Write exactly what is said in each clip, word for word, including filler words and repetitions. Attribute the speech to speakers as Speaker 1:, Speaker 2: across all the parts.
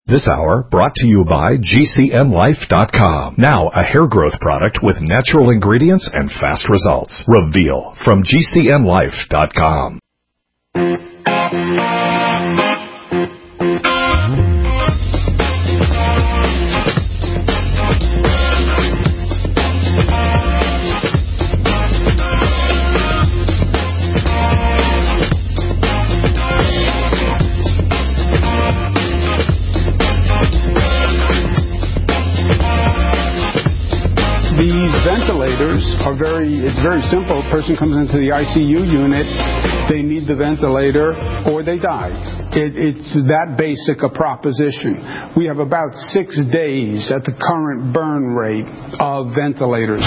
Speaker 1: This hour brought to you by G C N Life dot com. Now a hair growth product with natural ingredients and fast results. Reveal from G C N Life dot com.
Speaker 2: Are very, it's very simple. A person comes into the I C U unit, they need the ventilator, or they die. It, it's that basic a proposition. We have about six days at the current burn rate of ventilators.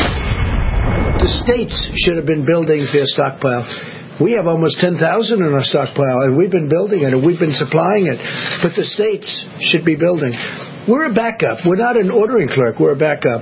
Speaker 3: The states should have been building their stockpile. We have almost ten thousand in our stockpile, and we've been building it, and we've been supplying it. But the states should be building. We're a backup. We're not an ordering clerk. We're a backup.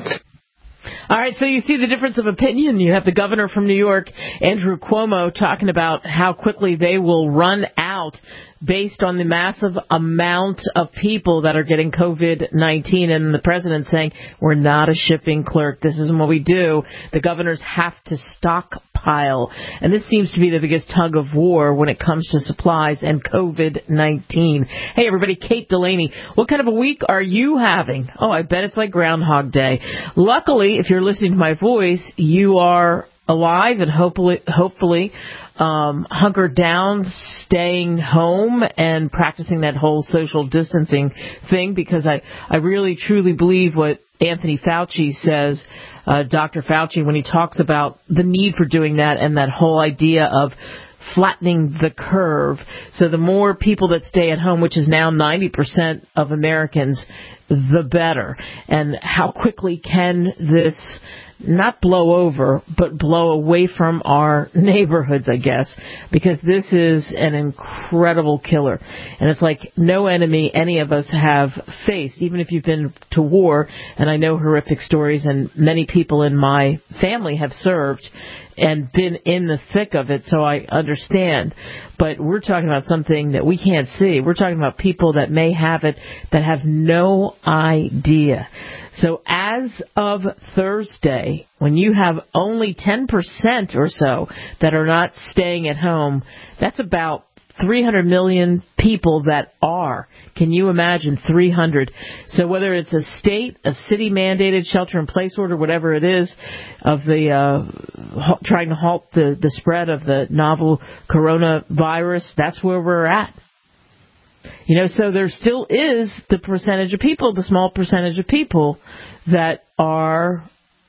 Speaker 4: All right, so you see the difference of opinion. You have the governor from New York, Andrew Cuomo, talking about how quickly they will run out based on the massive amount of people that are getting COVID nineteen, and the president saying, we're not a shipping clerk. This isn't what we do. The governors have to stockpile. And this seems to be the biggest tug of war when it comes to supplies and COVID nineteen. Hey, everybody, Kate Delaney. What kind of a week are you having? Oh, I bet it's like Groundhog Day. Luckily, if you're listening to my voice, you are alive and hopefully, hopefully um, hunkered down, staying home and practicing that whole social distancing thing, because I, I really truly believe what Anthony Fauci says, uh, Doctor Fauci, when he talks about the need for doing that and that whole idea of flattening the curve. So the more people that stay at home, which is now ninety percent of Americans, the better. And how quickly can this not blow over, but blow away from our neighborhoods, I guess, because this is an incredible killer. And it's like no enemy any of us have faced, even if you've been to war. And I know horrific stories, and many people in my family have served and been in the thick of it, so I understand. But we're talking about something that we can't see. We're talking about people that may have it that have no idea. So as of Thursday, when you have only ten percent or so that are not staying at home, that's about three hundred million people that are. Can you imagine three hundred? So whether it's a state, a city-mandated shelter-in-place order, whatever it is, of the uh, trying to halt the, the spread of the novel coronavirus, that's where we're at. You know, so there still is the percentage of people, the small percentage of people that are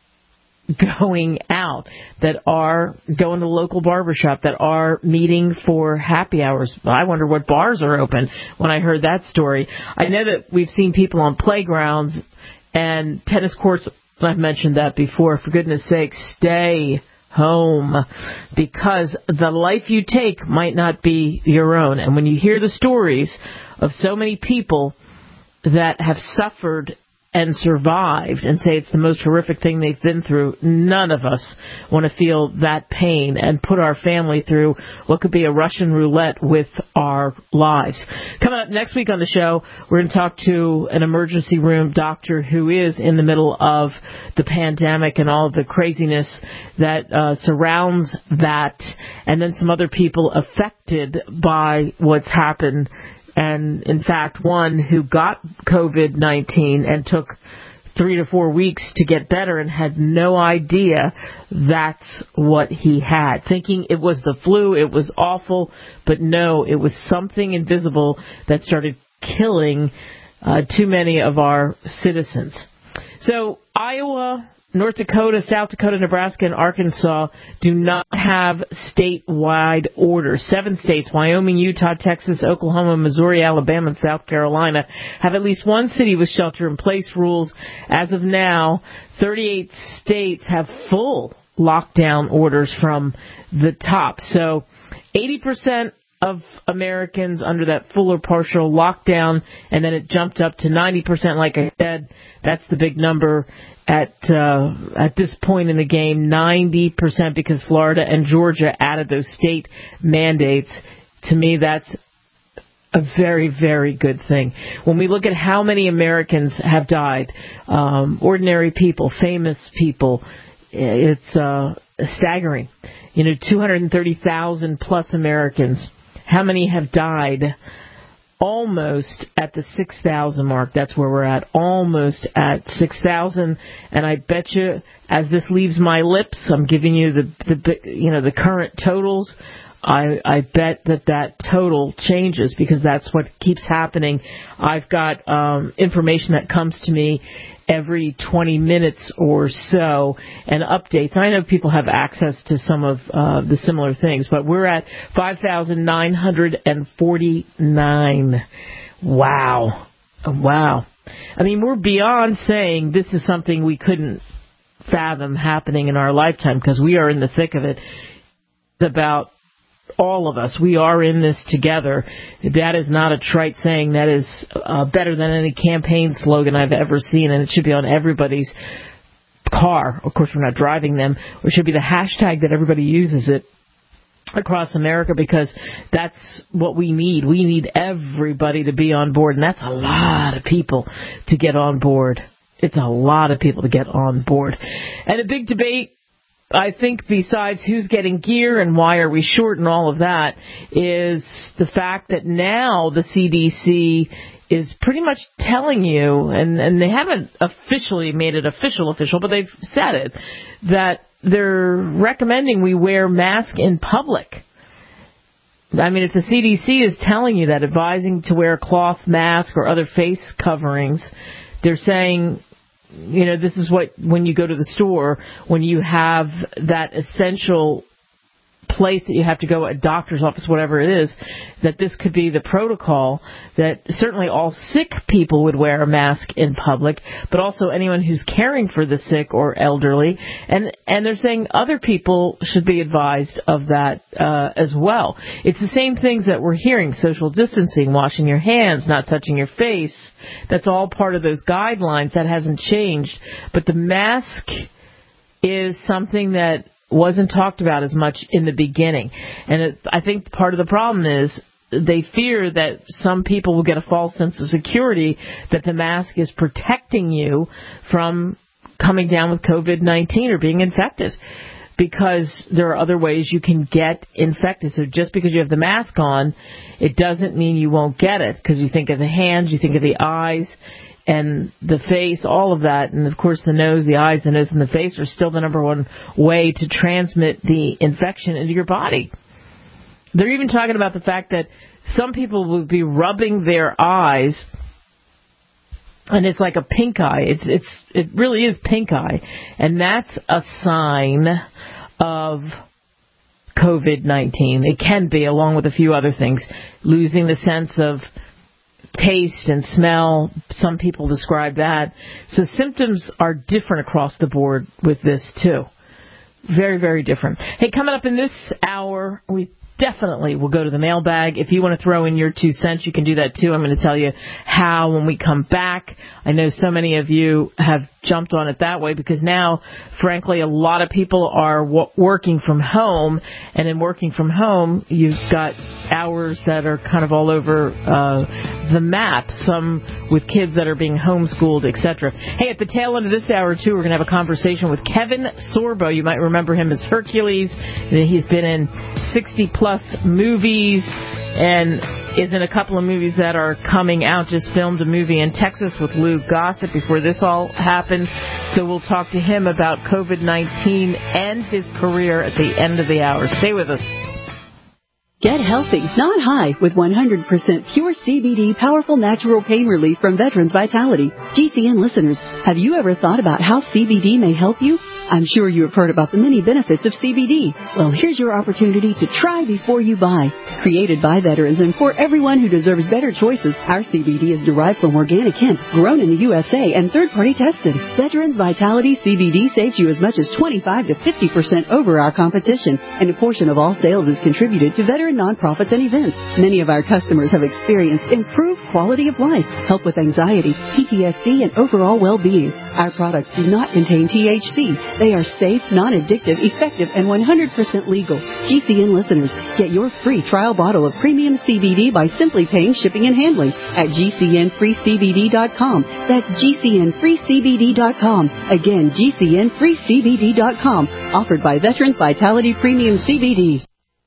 Speaker 4: going out, that are going to the local barbershop, that are meeting for happy hours. I wonder what bars are open when I heard that story. I know that we've seen people on playgrounds and tennis courts. I've mentioned that before. For goodness sake, stay home, because the life you take might not be your own. And when you hear the stories of so many people that have suffered and survived and say it's the most horrific thing they've been through, none of us want to feel that pain and put our family through what could be a Russian roulette with our lives. Coming up next week on the show, we're going to talk to an emergency room doctor who is in the middle of the pandemic and all of the craziness that uh, surrounds that, and then some other people affected by what's happened. And, in fact, one who got COVID nineteen and took three to four weeks to get better and had no idea that's what he had, thinking it was the flu, it was awful, but no, it was something invisible that started killing uh, too many of our citizens. So Iowa, North Dakota, South Dakota, Nebraska, and Arkansas do not have statewide orders. Seven states, Wyoming, Utah, Texas, Oklahoma, Missouri, Alabama, and South Carolina, have at least one city with shelter-in-place rules. As of now, thirty-eight states have full lockdown orders from the top. So eighty percent of Americans under that full or partial lockdown, and then it jumped up to ninety percent, like I said. That's the big number at uh, at this point in the game, ninety percent, because Florida and Georgia added those state mandates. To me, that's a very, very good thing. When we look at how many Americans have died, um, ordinary people, famous people, it's uh, staggering. You know, two hundred thirty thousand plus Americans. How many have died? Almost at the six thousand mark. That's where we're at. Almost at six thousand. And I bet you, as this leaves my lips, I'm giving you the, the you know, the current totals. I, I bet that that total changes because that's what keeps happening. I've got um, information that comes to me every twenty minutes or so and updates. I know people have access to some of uh, the similar things, but we're at five thousand nine hundred forty-nine. Wow. Wow. I mean, we're beyond saying this is something we couldn't fathom happening in our lifetime because we are in the thick of it. It's about all of us. We are in this together. That is not a trite saying. That is uh, better than any campaign slogan I've ever seen, and it should be on everybody's car. Of course, we're not driving them. It should be the hashtag that everybody uses it across America because that's what we need. We need everybody to be on board, and that's a lot of people to get on board. It's a lot of people to get on board. And a big debate, I think, besides who's getting gear and why are we short and all of that, is the fact that now the C D C is pretty much telling you, and, and they haven't officially made it official official, but they've said it, that they're recommending we wear masks in public. I mean, if the C D C is telling you that, advising to wear a cloth mask or other face coverings, they're saying, you know, this is what, when you go to the store, when you have that essential place that you have to go, a doctor's office, whatever it is, that this could be the protocol, that certainly all sick people would wear a mask in public, but also anyone who's caring for the sick or elderly. And, and they're saying other people should be advised of that uh, as well. It's the same things that we're hearing: social distancing, washing your hands, not touching your face. That's all part of those guidelines. That hasn't changed. But the mask is something that wasn't talked about as much in the beginning. And it, I think part of the problem is they fear that some people will get a false sense of security that the mask is protecting you from coming down with covid nineteen or being infected, because there are other ways you can get infected. So just because you have the mask on, it doesn't mean you won't get it, because you think of the hands, you think of the eyes, and the face, all of that. And, of course, the nose, the eyes, the nose, and the face are still the number one way to transmit the infection into your body. They're even talking about the fact that some people will be rubbing their eyes, and it's like a pink eye. It's it's It really is pink eye. And that's a sign of covid nineteen. It can be, along with a few other things. Losing the sense of taste and smell, some people describe that. So symptoms are different across the board with this too. Very, very different. Hey, coming up in this hour, we definitely will go to the mailbag. If you want to throw in your two cents, you can do that too. I'm going to tell you how when we come back. I know so many of you have jumped on it that way because now, frankly, a lot of people are w- working from home, and in working from home, you've got hours that are kind of all over uh, the map, some with kids that are being homeschooled, et cetera. Hey, at the tail end of this hour, too, we're going to have a conversation with Kevin Sorbo. You might remember him as Hercules. He's been in sixty-plus movies and is in a couple of movies that are coming out. Just filmed a movie in Texas with Lou Gossett before this all happened. So we'll talk to him about covid nineteen and his career at the end of the hour. Stay with us.
Speaker 5: Get healthy, not high, with one hundred percent pure C B D powerful natural pain relief from Veterans Vitality. G C N listeners, have you ever thought about how C B D may help you? I'm sure you have heard about the many benefits of C B D. Well, here's your opportunity to try before you buy. Created by veterans and for everyone who deserves better choices, our C B D is derived from organic hemp, grown in the U S A, and third-party tested. Veterans Vitality C B D saves you as much as twenty-five to fifty percent over our competition, and a portion of all sales is contributed to veteran nonprofits and events. Many of our customers have experienced improved quality of life, help with anxiety, P T S D, and overall well-being. Our products do not contain T H C. They are safe, non-addictive, effective, and one hundred percent legal. G C N listeners, get your free trial bottle of premium C B D by simply paying shipping and handling at G C N free C B D dot com. That's G C N free C B D dot com. Again, G C N free C B D dot com. Offered by Veterans Vitality Premium C B D.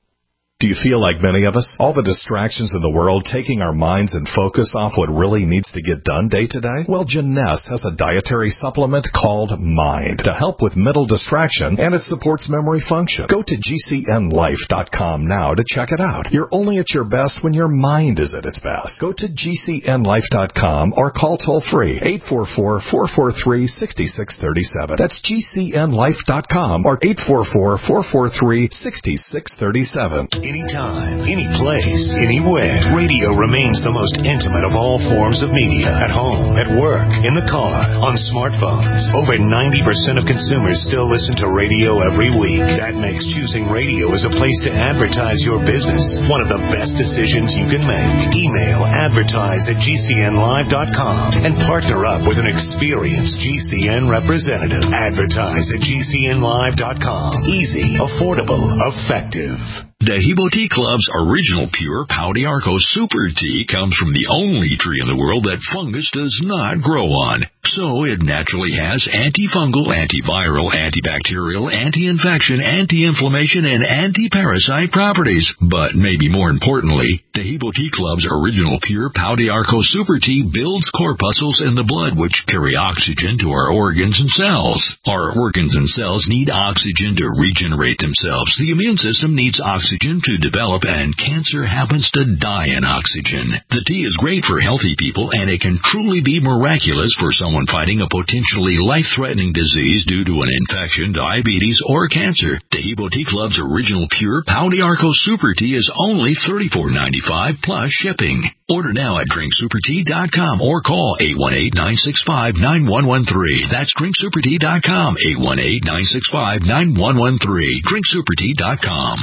Speaker 1: Do you feel like many of us? All the distractions in the world taking our minds and focus off what really needs to get done day to day? Well, Jeunesse has a dietary supplement called Mind to help with mental distraction, and it supports memory function. Go to G C N life dot com now to check it out. You're only at your best when your mind is at its best. Go to G C N life dot com or call toll-free eight four four, four four three, six six three seven. That's G C N life dot com or eight four four, four four three, six six three seven.
Speaker 6: Anytime, any place, anywhere, radio remains the most intimate of all forms of media. At home, at work, in the car, on smartphones. Over ninety percent of consumers still listen to radio every week. That makes choosing radio as a place to advertise your business one of the best decisions you can make. Email advertise at G C N live dot com and partner up with an experienced G C N representative. Advertise at G C N live dot com. Easy, affordable, effective.
Speaker 7: Dehibo Tea Club's original pure Pau d'Arco Super Tea comes from the only tree in the world that fungus does not grow on. So it naturally has antifungal, antiviral, antibacterial, anti-infection, anti-inflammation, and anti-parasite properties. But maybe more importantly, Dehibo Tea Club's original pure Pau d'Arco Super Tea builds corpuscles in the blood which carry oxygen to our organs and cells. Our organs and cells need oxygen to regenerate themselves. The immune system needs oxygen to develop, and cancer happens to die in oxygen. The tea is great for healthy people, and it can truly be miraculous for someone fighting a potentially life-threatening disease due to an infection, diabetes, or cancer. Dehibo Tea Club's original pure Pau d'Arco Super Tea is only thirty-four ninety-five plus shipping. Order now at drink super tea dot com or call eight one eight, nine six five, nine one one three. That's drink super tea dot com, eight one eight, nine six five, nine one one three. drink super tea dot com.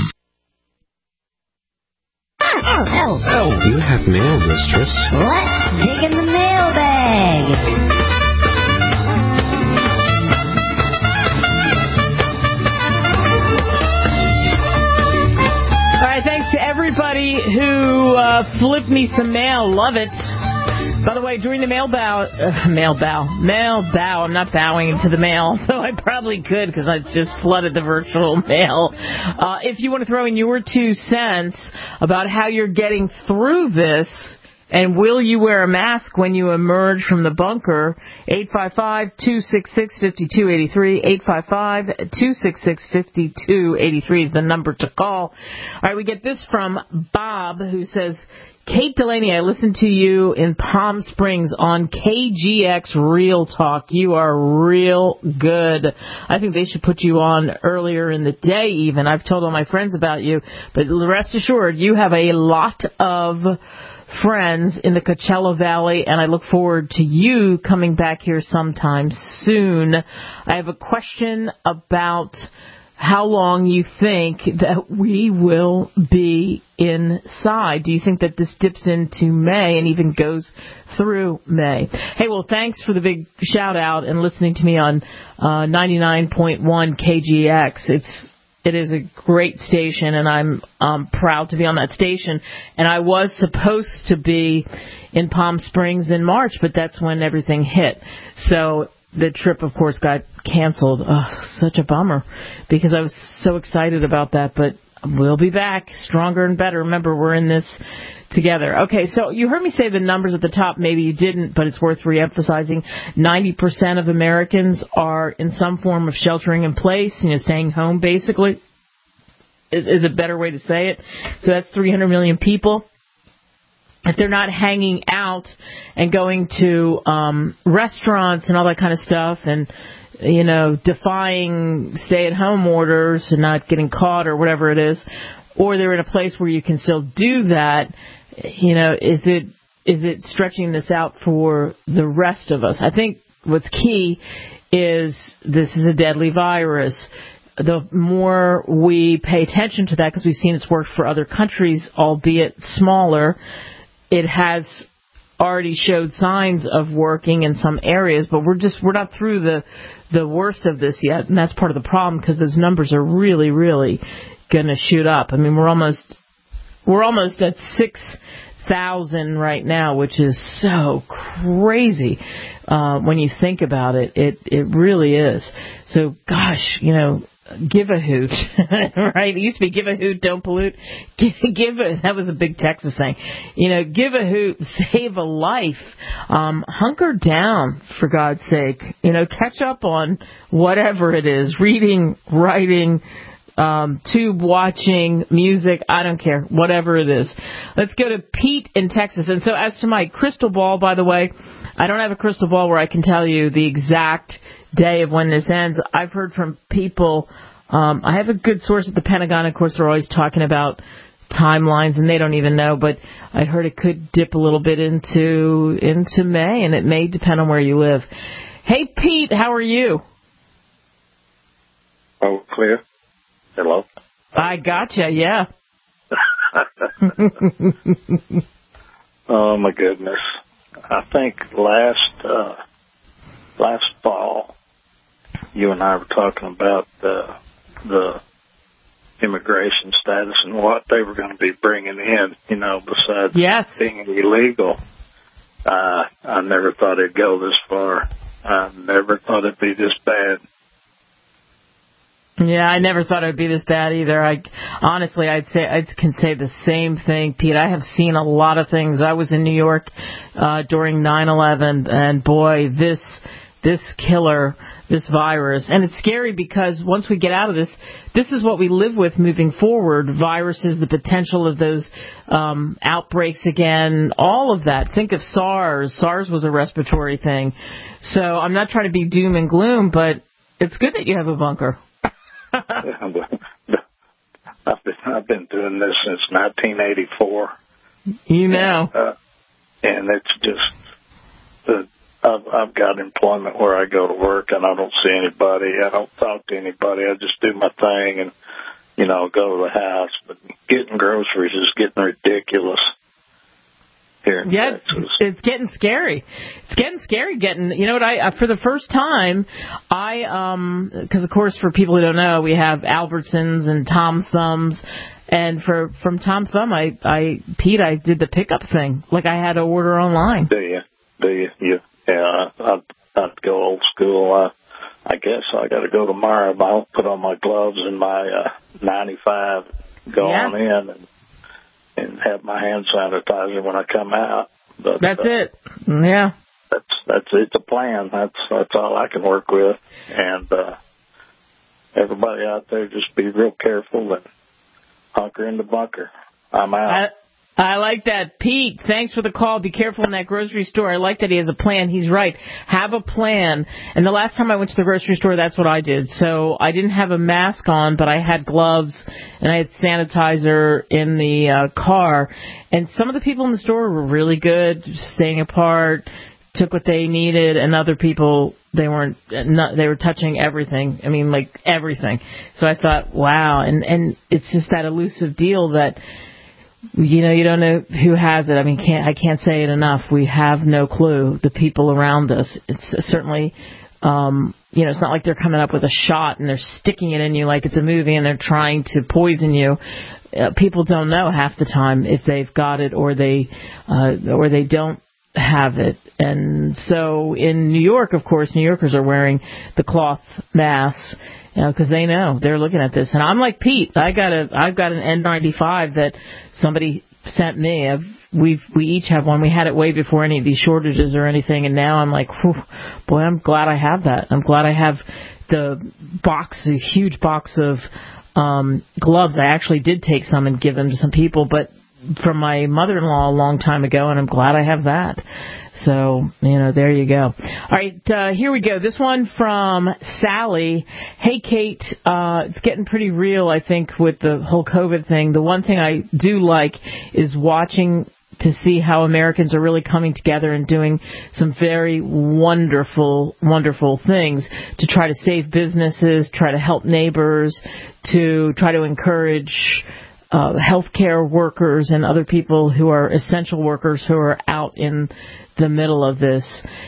Speaker 8: Oh, oh, oh.
Speaker 9: You have mail, mistress.
Speaker 8: Let's dig in the mailbag.
Speaker 4: All right, thanks to everybody who uh, flipped me some mail. Love it. By the way, during the mail bow, uh, mail bow, mail bow, I'm not bowing into the mail, though I probably could because I just flooded the virtual mail. Uh, if you want to throw in your two cents about how you're getting through this, and will you wear a mask when you emerge from the bunker, eight five five, two six six, five two eight three, eight five five, two six six, five two eight three is the number to call. All right, we get this from Bob, who says, Kate Delaney, I listened to you in Palm Springs on K G X Real Talk. You are real good. I think they should put you on earlier in the day even. I've told all my friends about you, but rest assured, you have a lot of friends in the Coachella Valley, and I look forward to you coming back here sometime soon. I have a question about how long you think that we will be inside. Do you think that this dips into May and even goes through May? Hey, well, thanks for the big shout out and listening to me on uh, ninety-nine point one K G X. It's It is a great station, and I'm um, proud to be on that station. And I was supposed to be in Palm Springs in March, but that's when everything hit. So the trip, of course, got canceled. Oh, such a bummer, because I was so excited about that. But we'll be back stronger and better. Remember, we're in this together. Okay, so you heard me say the numbers at the top. Maybe you didn't, but it's worth reemphasizing. ninety percent of Americans are in some form of sheltering in place, you know, staying home, basically, is, is a better way to say it. So that's three hundred million people. If they're not hanging out and going to um, restaurants and all that kind of stuff and, you know, defying stay-at-home orders and not getting caught or whatever it is, or they're in a place where you can still do that, you know, is it is it stretching this out for the rest of us? I think what's key is this is a deadly virus. The more we pay attention to that, because we've seen it's worked for other countries, albeit smaller, it has already showed signs of working in some areas, but we're just we're not through the the worst of this yet, and that's part of the problem because those numbers are really, really going to shoot up. I mean, we're almost we're almost at six thousand right now, which is so crazy uh, when you think about it. It it really is. So, gosh, you know. Give a hoot, right? It used to be give a hoot, don't pollute. Give, give a, that was a big Texas thing. You know, give a hoot, save a life. Um, hunker down, for God's sake. You know, catch up on whatever it is, reading, writing, um, tube watching, music, I don't care, whatever it is. Let's go to Pete in Texas. And so as to my crystal ball, by the way, I don't have a crystal ball where I can tell you the exact day of when this ends. I've heard from people. Um, I have a good source at the Pentagon. Of course, they're always talking about timelines, and they don't even know. But I heard it could dip a little bit into into May, and it may depend on where you live. Hey, Pete, how are you?
Speaker 9: Oh, clear. Hello.
Speaker 4: I gotcha. Yeah.
Speaker 9: Oh my goodness. I think last uh, last fall, you and I were talking about the the immigration status and what they were going to be bringing in. You know, besides
Speaker 4: yes.
Speaker 9: being illegal. Uh, I never thought it'd go this far. I never thought it'd be this bad.
Speaker 4: Yeah, I never thought it would be this bad either. I honestly, I'd say I can say the same thing, Pete. I have seen a lot of things. I was in New York uh, during nine eleven, and boy, this this killer, this virus, and it's scary because once we get out of this, this is what we live with moving forward. Viruses, the potential of those um, outbreaks again, all of that. Think of SARS. SARS was a respiratory thing. So I'm not trying to be doom and gloom, but it's good that you have a bunker.
Speaker 9: I've been I've been doing this since nineteen eighty-four.
Speaker 4: You know,
Speaker 9: and, uh, and it's just uh, I've I've got employment where I go to work and I don't see anybody. I don't talk to anybody. I just do my thing and you know go to the house. But getting groceries is getting ridiculous. Here in
Speaker 4: yeah,
Speaker 9: Texas.
Speaker 4: It's, it's getting scary. It's getting scary. Getting, you know what? I for the first time, I um, because of course for people who don't know, we have Albertsons and Tom Thumbs, and for from Tom Thumb, I I Pete, I did the pickup thing. Like I had to order online.
Speaker 9: Do you? Do you? You? Yeah. I'd I'd go old school. I I guess I got to go tomorrow. I'll put on my gloves and my uh, ninety-five. Go
Speaker 4: yeah.
Speaker 9: on in and. and have my hand sanitizer when I come out. But,
Speaker 4: that's
Speaker 9: uh,
Speaker 4: it. Yeah.
Speaker 9: That's that's it's a plan. That's that's all I can work with. And uh, everybody out there, just be real careful and hunker in the bunker. I'm out.
Speaker 4: I, I like that. Pete, thanks for the call. Be careful in that grocery store. I like that he has a plan. He's right. Have a plan. And the last time I went to the grocery store, that's what I did. So I didn't have a mask on, but I had gloves and I had sanitizer in the uh, car. And some of the people in the store were really good, staying apart, took what they needed, and other people, they weren't, not, they were touching everything. I mean, like everything. So I thought, wow. And, and it's just that elusive deal that, you know, you don't know who has it. I mean, can't I can't say it enough. We have no clue. The people around us. It's certainly, um, you know, it's not like they're coming up with a shot and they're sticking it in you like it's a movie and they're trying to poison you. Uh, people don't know half the time if they've got it or they, uh, or they don't have it. And so in New York, of course, New Yorkers are wearing the cloth masks. You know, because they know they're looking at this, and I'm like Pete. I got a, I've got an N ninety-five that somebody sent me. I've, we've, we each have one. We had it way before any of these shortages or anything, and now I'm like, whew, boy, I'm glad I have that. I'm glad I have the box, a huge box of um, gloves. I actually did take some and give them to some people, but from my mother-in-law a long time ago, and I'm glad I have that. So, you know, there you go. All right, uh, here we go. This one from Sally. Hey, Kate, uh, it's getting pretty real, I think, with the whole COVID thing. The one thing I do like is watching to see how Americans are really coming together and doing some very wonderful, wonderful things to try to save businesses, try to help neighbors, to try to encourage uh, healthcare workers and other people who are essential workers who are out in the middle of this.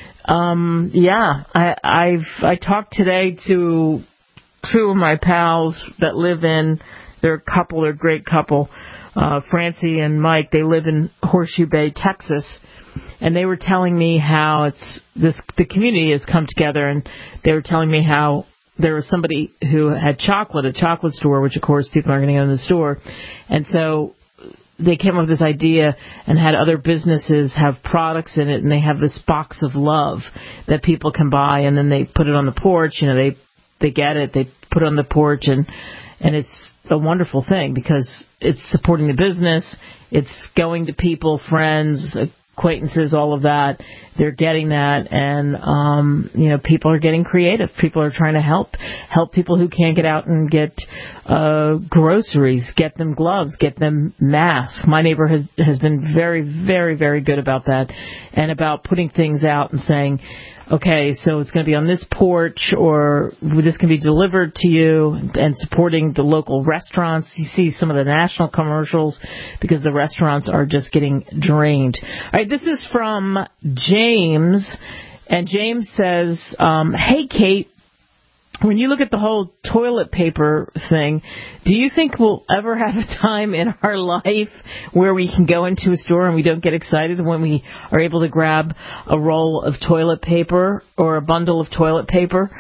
Speaker 4: Um, yeah, I, I've I talked today to two of my pals that live in, they're a couple, they're a great couple, uh, Francie and Mike. They live in Horseshoe Bay, Texas, and they were telling me how it's this the community has come together, and they were telling me how there was somebody who had chocolate, a chocolate store, which of course people aren't going to go in the store, and so they came up with this idea and had other businesses have products in it, and they have this box of love that people can buy, and then they put it on the porch. You know, they they get it, they put it on the porch, and and it's a wonderful thing because it's supporting the business, it's going to people, friends, acquaintances, all of that. They're getting that, and um, you know, people are getting creative. People are trying to help help people who can't get out and get uh, groceries, get them gloves, get them masks. My neighbor has has been very, very, very good about that, and about putting things out and saying, okay, so it's going to be on this porch, or this can be delivered to you, and supporting the local restaurants. You see some of the national commercials because the restaurants are just getting drained. All right, this is from James, and James says, um, hey, Kate, when you look at the whole toilet paper thing, do you think we'll ever have a time in our life where we can go into a store and we don't get excited when we are able to grab a roll of toilet paper or a bundle of toilet paper?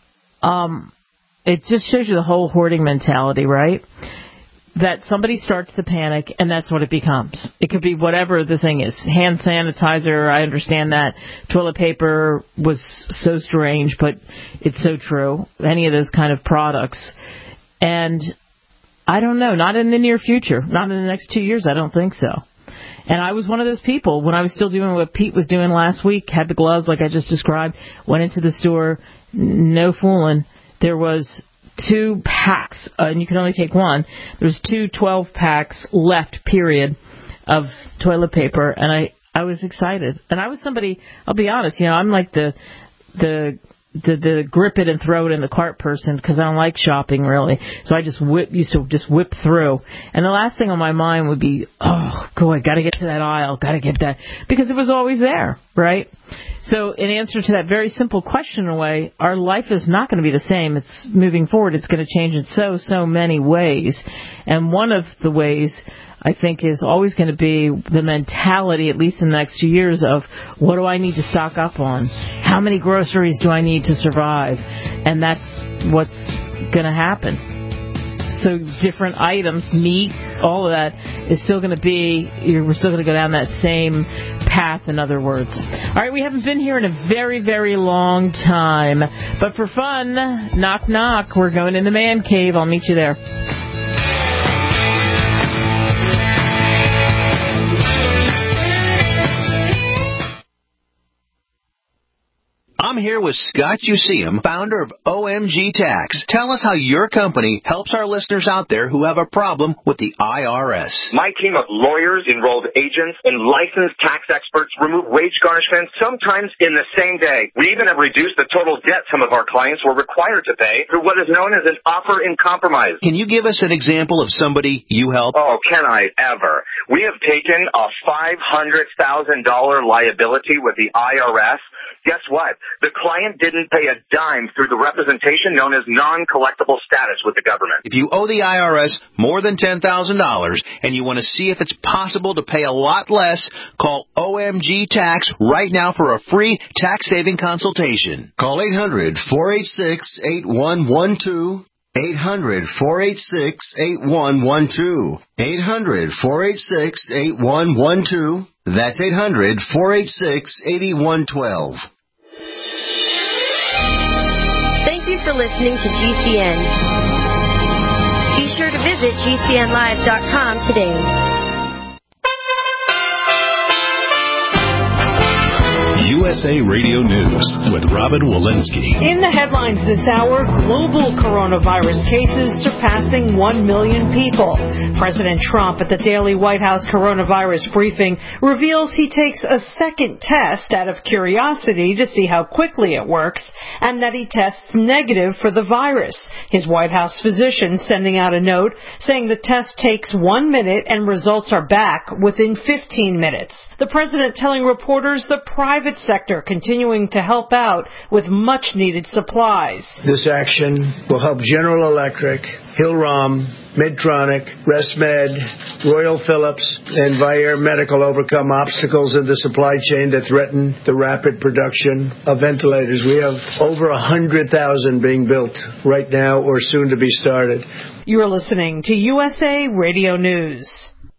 Speaker 4: Um, it just shows you the whole hoarding mentality, right? That somebody starts to panic, and that's what it becomes. It could be whatever the thing is. Hand sanitizer, I understand that. Toilet paper was so strange, but it's so true. Any of those kind of products. And I don't know, not in the near future. Not in the next two years, I don't think so. And I was one of those people, when I was still doing what Pete was doing last week, had the gloves like I just described, went into the store, no fooling. There was two packs, uh, and you can only take one. There's two twelve packs left, period, of toilet paper, and I, I was excited. And I was somebody, I'll be honest, you know, I'm like the the the, the grip it and throw it in the cart person because I don't like shopping really. So I just whip, used to just whip through. And the last thing on my mind would be, oh, God, got to get to that aisle, got to get that, because it was always there, right? So in answer to that very simple question, in a way, our life is not going to be the same. It's moving forward. It's going to change in so, so many ways. And one of the ways, I think, is always going to be the mentality, at least in the next few years, of what do I need to stock up on? How many groceries do I need to survive? And that's what's going to happen. So different items, meat, all of that is still going to be, we're still going to go down that same path, in other words. All right, we haven't been here in a very, very long time. But for fun, knock, knock, we're going in the man cave. I'll meet you there.
Speaker 10: I'm here with Scott Useum, founder of O M G Tax. Tell us how your company helps our listeners out there who have a problem with the I R S.
Speaker 11: My team of lawyers, enrolled agents, and licensed tax experts remove wage garnishments sometimes in the same day. We even have reduced the total debt some of our clients were required to pay through what is known as an offer in compromise.
Speaker 10: Can you give us an example of somebody you help?
Speaker 11: Oh, can I ever? We have taken a five hundred thousand dollars liability with the I R S. Guess what? The client didn't pay a dime through the representation known as non-collectible status with the government.
Speaker 10: If you owe the I R S more than ten thousand dollars and you want to see if it's possible to pay a lot less, call O M G Tax right now for a free tax-saving consultation.
Speaker 12: Call eight hundred, four eight six, eight one one two. eight hundred, four eight six, eight one one two. eight hundred, four eight six, eight one one two. That's eight hundred, four eight six, eight one one two.
Speaker 13: Thank you for listening to G C N. Be sure to visit G C N live dot com today.
Speaker 1: U S A Radio News with Robin Walensky.
Speaker 14: In the headlines this hour, global coronavirus cases surpassing one million people. President Trump at the daily White House coronavirus briefing reveals he takes a second test out of curiosity to see how quickly it works. and that he tests negative for the virus. His White House physician sending out a note saying the test takes one minute and results are back within fifteen minutes. The president telling reporters the private sector continuing to help out with much-needed supplies.
Speaker 3: This action will help General Electric, Hill-Rom, Medtronic, ResMed, Royal Philips, and Vyaire Medical overcome obstacles in the supply chain that threaten the rapid production of ventilators. We have over one hundred thousand being built right now or soon to be started.
Speaker 14: You're listening to U S A Radio News.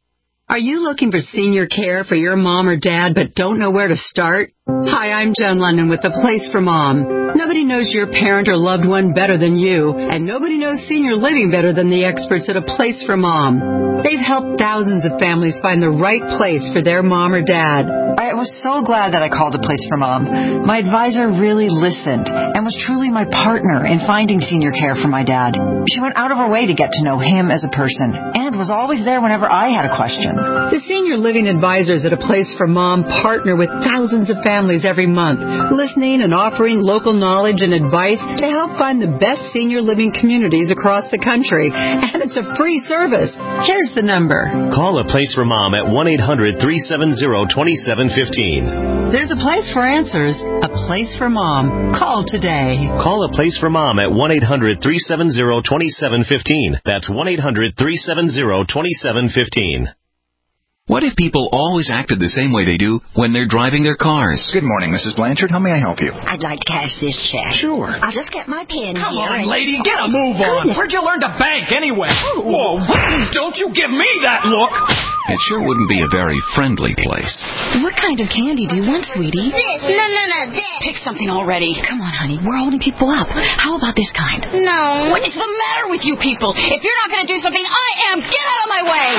Speaker 5: Are you looking for senior care for your mom or dad but don't know where to start? Hi, I'm Jen London with The Place for Mom. Nobody knows your parent or loved one better than you, and nobody knows senior living better than the experts at A Place for Mom. They've helped thousands of families find the right place for their mom or dad.
Speaker 15: I was so glad that I called A Place for Mom. My advisor really listened and was truly my partner in finding senior care for my dad. She went out of her way to get to know him as a person and was always there whenever I had a question.
Speaker 5: The senior living advisors at A Place for Mom partner with thousands of families every month, listening and offering local knowledge and advice to help find the best senior living communities across the country. And it's a free service. Here's the number.
Speaker 16: Call A Place for Mom at one eight hundred three seven zero two seven one five.
Speaker 5: There's a place for answers. A Place for Mom. Call today.
Speaker 16: Call A Place for Mom at one eight hundred three seven zero two seven one five. That's one eight hundred three seven zero two seven one five.
Speaker 17: What if people always acted the same way they do when they're driving their cars?
Speaker 18: Good morning, Missus Blanchard. How may I help you?
Speaker 8: I'd like to cash this check.
Speaker 18: Sure.
Speaker 8: I'll just get my pen
Speaker 19: Come
Speaker 8: here.
Speaker 19: on,
Speaker 8: and...
Speaker 19: lady, get a move on.
Speaker 8: Goodness.
Speaker 19: Where'd you learn to bank anyway? Whoa, don't you give me that look.
Speaker 17: It sure wouldn't be a very friendly place.
Speaker 8: What kind of candy do you want, sweetie?
Speaker 20: This. No, no, no, this.
Speaker 8: Pick something already. Come on, honey. We're holding people up. How about this kind?
Speaker 20: No.
Speaker 8: What is the matter with you people? If you're not going to do something, I am. Get out of my way.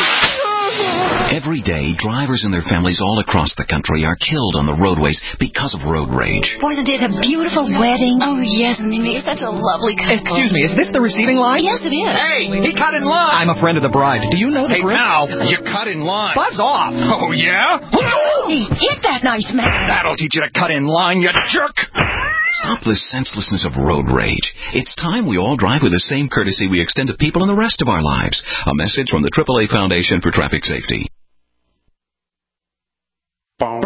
Speaker 17: Every day, drivers and their families all across the country are killed on the roadways because of road rage.
Speaker 8: Wasn't it a beautiful wedding? Oh, yes, and they made such a lovely couple.
Speaker 19: Excuse me, is this the receiving line?
Speaker 8: Yes, it is.
Speaker 19: Hey, he cut in line. I'm a friend of the bride. Do you know the Hey, grip? now, you cut in line. Buzz off. Oh, yeah?
Speaker 8: He hit that nice man.
Speaker 19: That'll teach you to cut in line, you jerk.
Speaker 17: Stop this senselessness of road rage. It's time we all drive with the same courtesy we extend to people in the rest of our lives. A message from the triple A Foundation for Traffic Safety.
Speaker 21: I'm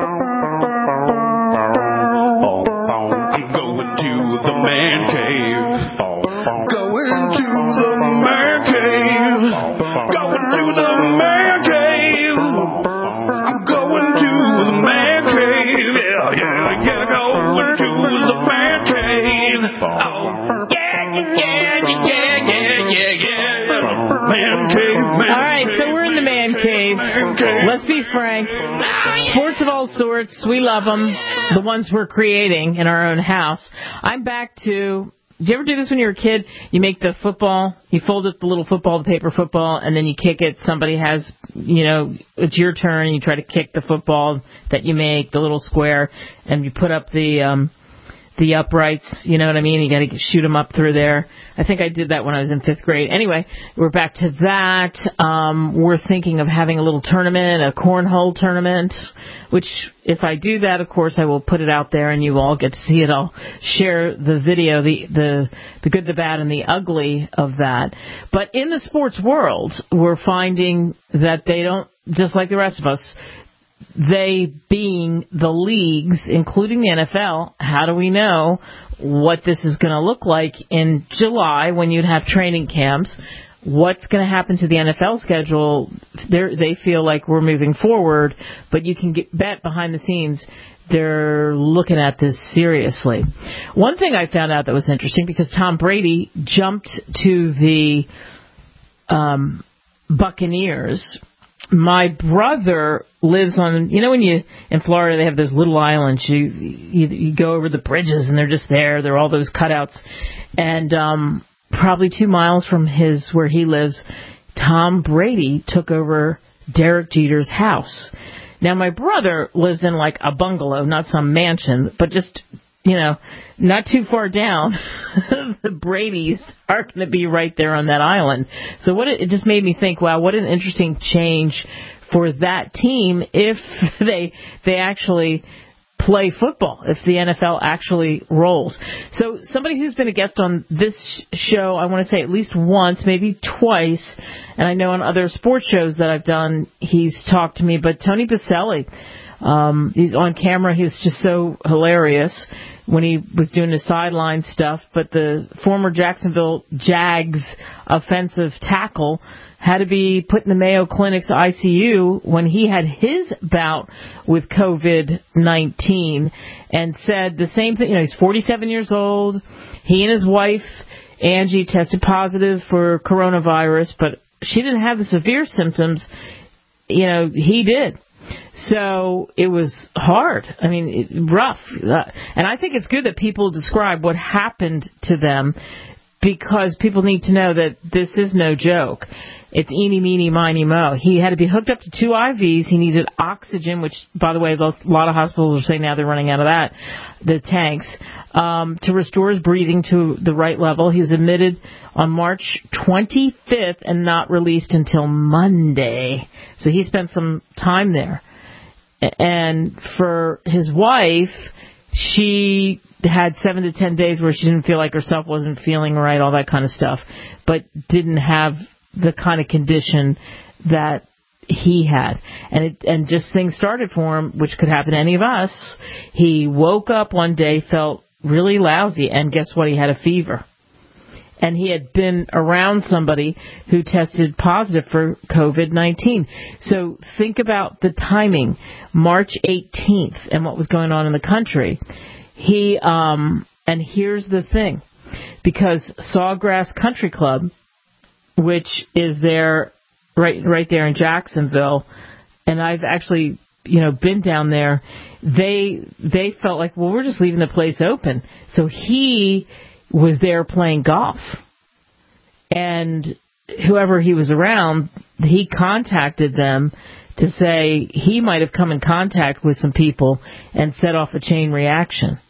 Speaker 21: going to the man cave. Going to the man cave. Going to the man cave. I'm going to the man cave. Yeah, yeah, yeah. Going to the man cave. Oh, yeah, yeah, yeah, yeah, yeah, yeah. Man cave, man.
Speaker 4: All right, so we're in the man cave. Let's be frank. Sports of all sorts, we love them. The ones we're creating in our own house. I'm back to... Did you ever do this when you were a kid? You make the football, you fold it, the little football, the paper football, and then you kick it. Somebody has, you know, it's your turn, and you try to kick the football that you make, the little square, and you put up the um, the uprights, you know what I mean? You got to shoot them up through there. I think I did that when I was in fifth grade. Anyway, we're back to that. Um, we're thinking of having a little tournament, a cornhole tournament, which if I do that, of course, I will put it out there and you all get to see it. I'll share the video, the, the, the good, the bad, and the ugly of that. But in the sports world, we're finding that they don't, just like the rest of us, they being the leagues, including the N F L, how do we know what this is going to look like in July when you'd have training camps? What's going to happen to the N F L schedule? They're, they feel like we're moving forward, but you can get bet behind the scenes they're looking at this seriously. One thing I found out that was interesting, because Tom Brady jumped to the um, Buccaneers. My brother lives on, you know, when you, in Florida, they have those little islands. You, you, you go over the bridges and they're just there. There are all those cutouts. And, um, probably two miles from his, where he lives, Tom Brady took over Derek Jeter's house. Now, my brother lives in like a bungalow, not some mansion, but just, you know, not too far down. The Bradys are going to be right there on that island. So what it, it just made me think, wow, what an interesting change for that team if they they actually play football if the N F L actually rolls. So somebody who's been a guest on this show, I want to say at least once, maybe twice, and I know on other sports shows that I've done, he's talked to me, but Tony Boselli, um, he's on camera, he's just so hilarious when he was doing the sideline stuff, but the former Jacksonville Jags offensive tackle had to be put in the Mayo Clinic's I C U when he had his bout with COVID nineteen and said the same thing. You know, he's forty-seven years old. He and his wife, Angie, tested positive for coronavirus, but she didn't have the severe symptoms. You know, he did. So it was hard. I mean, it, rough. Uh, and I think it's good that people describe what happened to them because people need to know that this is no joke. It's eeny, meeny, miny, mo. He had to be hooked up to two I Vs. He needed oxygen, which, by the way, a lot of hospitals are saying now they're running out of that, the tanks, um, to restore his breathing to the right level. He was admitted on March twenty-fifth and not released until Monday. So he spent some time there. And for his wife, she had seven to ten days where she didn't feel like herself, wasn't feeling right, all that kind of stuff, but didn't have the kind of condition that he had. And it, and just things started for him, which could happen to any of us. He woke up one day, felt really lousy, and guess what? He had a fever. And he had been around somebody who tested positive for COVID nineteen. So think about the timing, March eighteenth, and what was going on in the country. He, um, and here's the thing, because Sawgrass Country Club, which is there, right, right there in Jacksonville, and I've actually, you know, been down there, they, they felt like, well, we're just leaving the place open. So he was there playing golf. And whoever he was around, he contacted them to say he might have come in contact with some people and set off a chain reaction.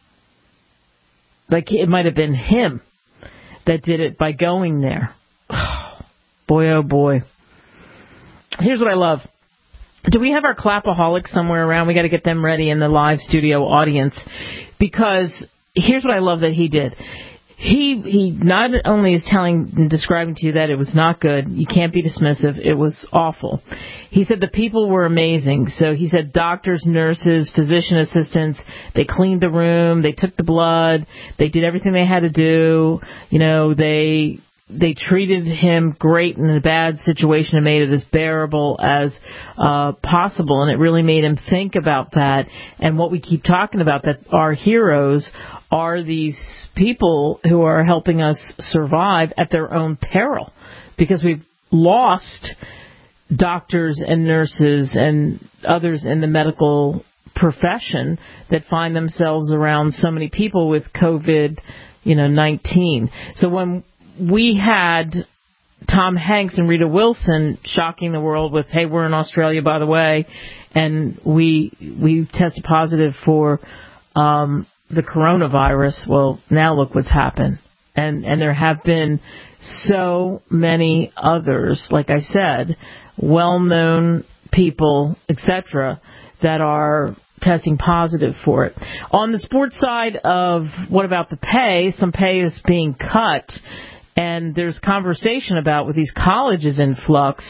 Speaker 4: Like it might have been him that did it by going there. Boy, oh boy. Here's what I love. Do we have our clapaholics somewhere around? We got to get them ready in the live studio audience, because here's what I love that he did. He he not only is telling and describing to you that it was not good, you can't be dismissive, it was awful. He said the people were amazing. So he said doctors, nurses, physician assistants, they cleaned the room, they took the blood, they did everything they had to do. You know, they they treated him great in a bad situation and made it as bearable as uh, possible. And it really made him think about that. And what we keep talking about, that our heroes are these people who are helping us survive at their own peril, because we've lost doctors and nurses and others in the medical profession that find themselves around so many people with COVID, you know, nineteen. So when we had Tom Hanks and Rita Wilson shocking the world with, hey, we're in Australia, by the way, and we we tested positive for um, the coronavirus. Well, now look what's happened. And, and there have been so many others, like I said, well-known people, et cetera, that are testing positive for it. On the sports side of what about the pay, some pay is being cut. And there's conversation about, with these colleges in flux,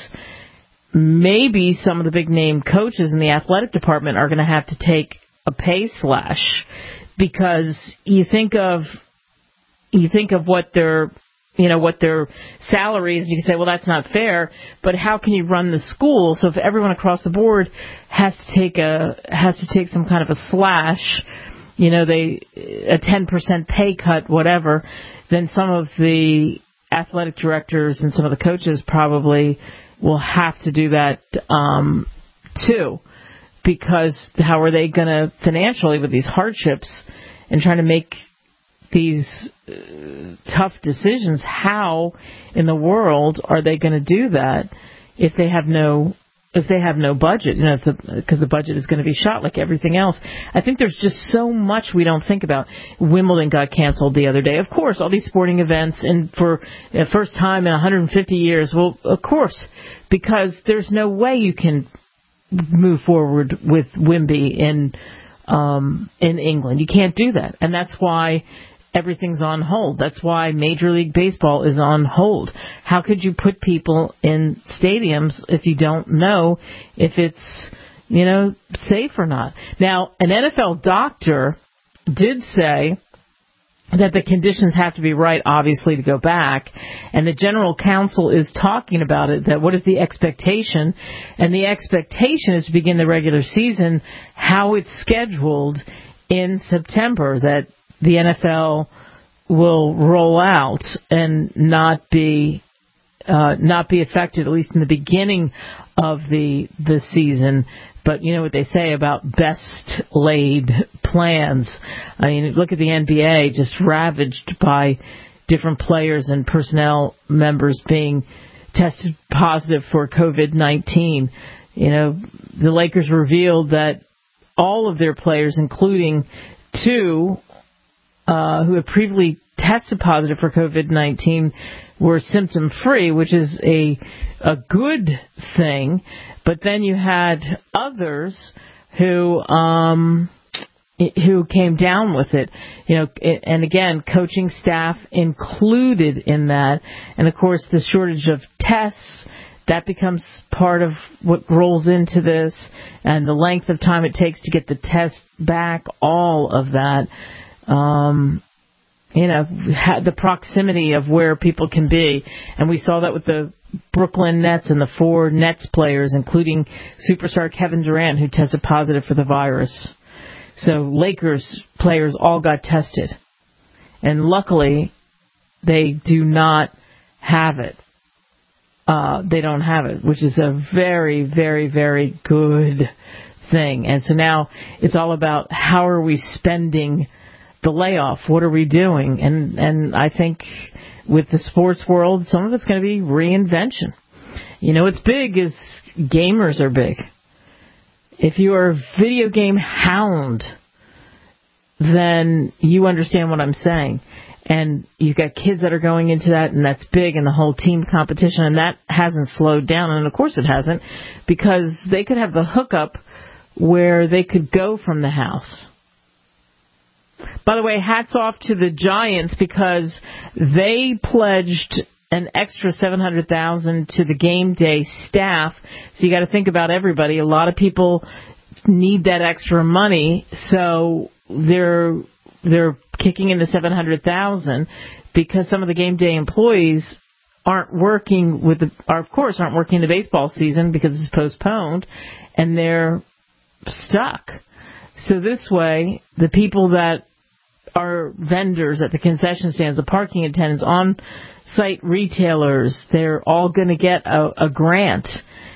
Speaker 4: maybe some of the big-name coaches in the athletic department are going to have to take a pay slash, because you think of you think of what their you know what their salaries, and you can say, well, that's not fair. But how can you run the school? So if everyone across the board has to take a has to take some kind of a slash, you know, they a ten percent pay cut, whatever, then some of the athletic directors and some of the coaches probably will have to do that um, too, because how are they going to financially, with these hardships and trying to make these uh, tough decisions, how in the world are they going to do that if they have no if they have no budget, you know, because the, the budget is going to be shot like everything else. I think there's just so much we don't think about. Wimbledon got canceled the other day. Of course, all these sporting events, and for the first time in one hundred fifty years, well, of course, because there's no way you can move forward with Wimby in um, in England. You can't do that. And that's why everything's on hold. That's why Major League Baseball is on hold. How could you put people in stadiums if you don't know if it's, you know, safe or not? Now, an N F L doctor did say that the conditions have to be right, obviously, to go back. And the general counsel is talking about it, that what is the expectation? And the expectation is to begin the regular season how it's scheduled in September, that the N F L will roll out and not be uh, not be affected, at least in the beginning of the the season. But you know what they say about best laid plans. I mean, look at the N B A, just ravaged by different players and personnel members being tested positive for COVID nineteen. You know, the Lakers revealed that all of their players, including two uh, who had previously tested positive for COVID nineteen, were symptom-free, which is a a good thing. But then you had others who um, who came down with it, you know, and again, coaching staff included in that. And of course, the shortage of tests, that becomes part of what rolls into this, and the length of time it takes to get the test back, all of that. Um, you know, the proximity of where people can be. And we saw that with the Brooklyn Nets and the four Nets players, including superstar Kevin Durant, who tested positive for the virus. So Lakers players all got tested. And luckily, they do not have it. Uh, they don't have it, which is a very, very, very good thing. And so now it's all about how are we spending the layoff? What are we doing? And and I think with the sports world, some of it's going to be reinvention. You know, what's big is gamers are big. If you are a video game hound, then you understand what I'm saying. And you've got kids that are going into that, and that's big, and the whole team competition, and that hasn't slowed down. And, of course, it hasn't, because they could have the hookup where they could go from the house. By the way, hats off to the Giants, because they pledged an extra seven hundred thousand dollars to the game day staff. So you got to think about everybody. A lot of people need that extra money, so they're they're kicking in the seven hundred thousand dollars because some of the game day employees aren't working with the, or of course aren't working the baseball season because it's postponed, and they're stuck. So this way, the people that are vendors at the concession stands, the parking attendants, on-site retailers, they're all going to get a, a grant,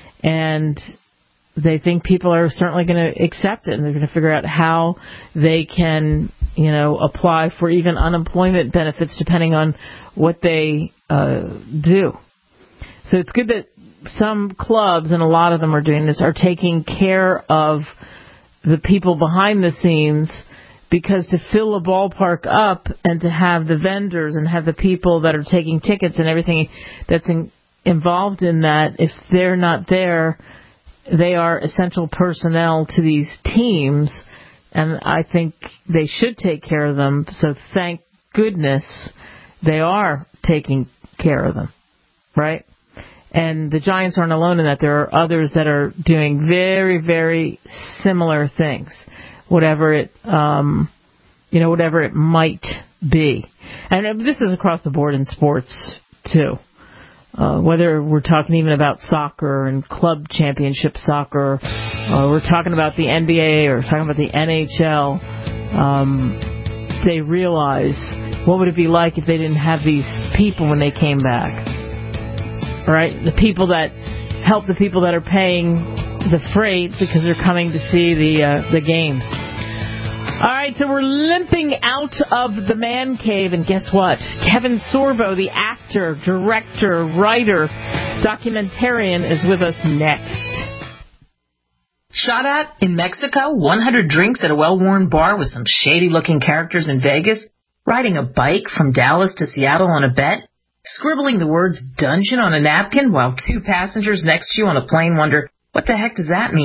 Speaker 4: and they think people are certainly going to accept it, and they're going to figure out how they can, you know, apply for even unemployment benefits depending on what they uh, do. So it's good that some clubs, and a lot of them are doing this, are taking care of the people behind the scenes, because to fill a ballpark up and to have the vendors and have the people that are taking tickets and everything that's in, involved in that, if they're not there, they are essential personnel to these teams, and I think they should take care of them. So thank goodness they are taking care of them, right? And the Giants aren't alone in that. There are others that are doing very, very similar things, whatever it, um, you know, whatever it might be. And this is across the board in sports too. Uh, whether we're talking even about soccer and club championship soccer, or we're talking about the N B A, or talking about the N H L, um, they realize what would it be like if they didn't have these people when they came back, right? The people that help the people that are paying the freight because they're coming to see the uh, the games. All right, so we're limping out of the man cave, and guess what? Kevin Sorbo, the actor, director, writer, documentarian, is with us next.
Speaker 20: Shot at in Mexico, one hundred drinks at a well-worn bar with some shady-looking characters in Vegas, riding a bike from Dallas to Seattle on a bet, scribbling the words dungeon on a napkin while two passengers next to you on a plane wonder, what the heck does that mean?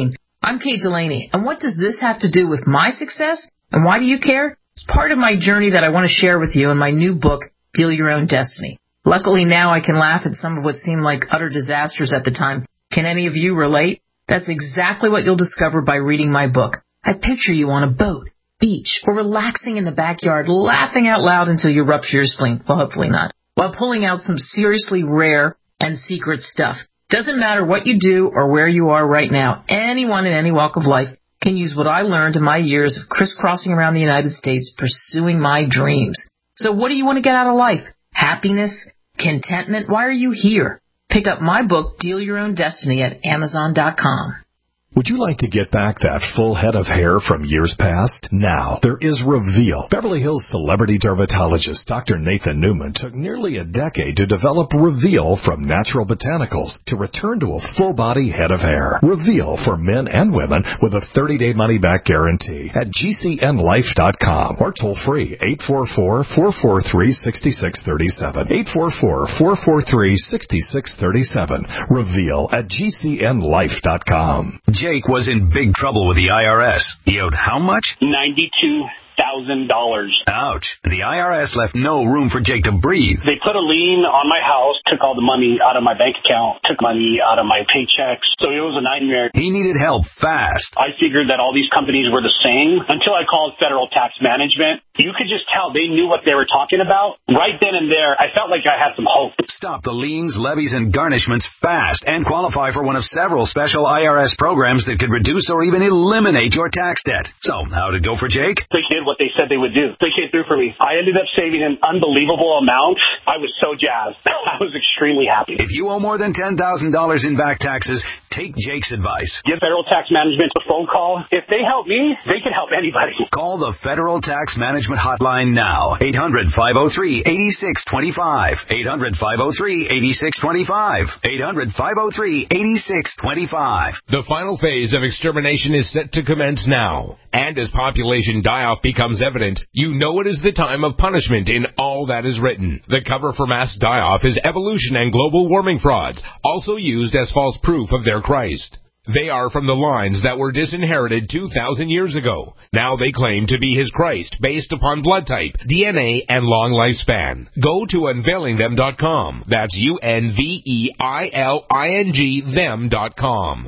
Speaker 20: I'm Kate Delaney, and what does this have to do with my success? And why do you care? It's part of my journey that I want to share with you in my new book, Deal Your Own Destiny. Luckily now I can laugh at some of what seemed like utter disasters at the time. Can any of you relate? That's exactly what you'll discover by reading my book. I picture you on a boat, beach, or relaxing in the backyard, laughing out loud until you rupture your spleen. Well, hopefully not. While pulling out some seriously rare and secret stuff. Doesn't matter what you do or where you are right now. Anyone in any walk of life can use what I learned in my years of crisscrossing around the United States pursuing my dreams. So what do you want to get out of life? Happiness? Contentment? Why are you here? Pick up my book, Deal Your Own Destiny, at Amazon dot com.
Speaker 1: Would you like to get back that full head of hair from years past? Now, there is Reveal. Beverly Hills celebrity dermatologist Doctor Nathan Newman took nearly a decade to develop Reveal from natural botanicals to return to a full-body head of hair. Reveal for men and women with a thirty-day money-back guarantee at G C N life dot com or toll-free eight four four, four four three, six six three seven. eight four four, four four three, six six three seven. Reveal at G C N life dot com.
Speaker 2: Jake was in big trouble with the I R S. He owed how much?
Speaker 22: ninety-two thousand dollars.
Speaker 2: Ouch. The I R S left no room for Jake to breathe.
Speaker 22: They put a lien on my house, took all the money out of my bank account, took money out of my paychecks. So it was a nightmare.
Speaker 2: He needed help fast.
Speaker 22: I figured that all these companies were the same until I called Federal Tax Management. You could just tell they knew what they were talking about. Right then and there, I felt like I had some hope.
Speaker 2: Stop the liens, levies, and garnishments fast and qualify for one of several special I R S programs that could reduce or even eliminate your tax debt. So, how'd it go for Jake?
Speaker 22: They did what they said they would do. They came through for me. I ended up saving an unbelievable amount. I was so jazzed. I was extremely happy.
Speaker 2: If you owe more than ten thousand dollars in back taxes, take Jake's advice.
Speaker 22: Give Federal Tax Management a phone call. If they help me, they can help anybody.
Speaker 2: Call the Federal Tax Management Hotline now. eight hundred, five oh three, eight six two five. eight hundred, five oh three, eight six two five. eight hundred, five oh three, eight six two five.
Speaker 23: The final phase of extermination is set to commence now. And as population die-off becomes evident, you know it is the time of punishment in all that is written. The cover for mass die-off is evolution and global warming frauds, also used as false proof of their Christ. They are from the lines that were disinherited two thousand years ago. Now they claim to be his Christ, based upon blood type, D N A, and long lifespan. Go to unveiling them dot com. That's U N V E I L I N G them dot com.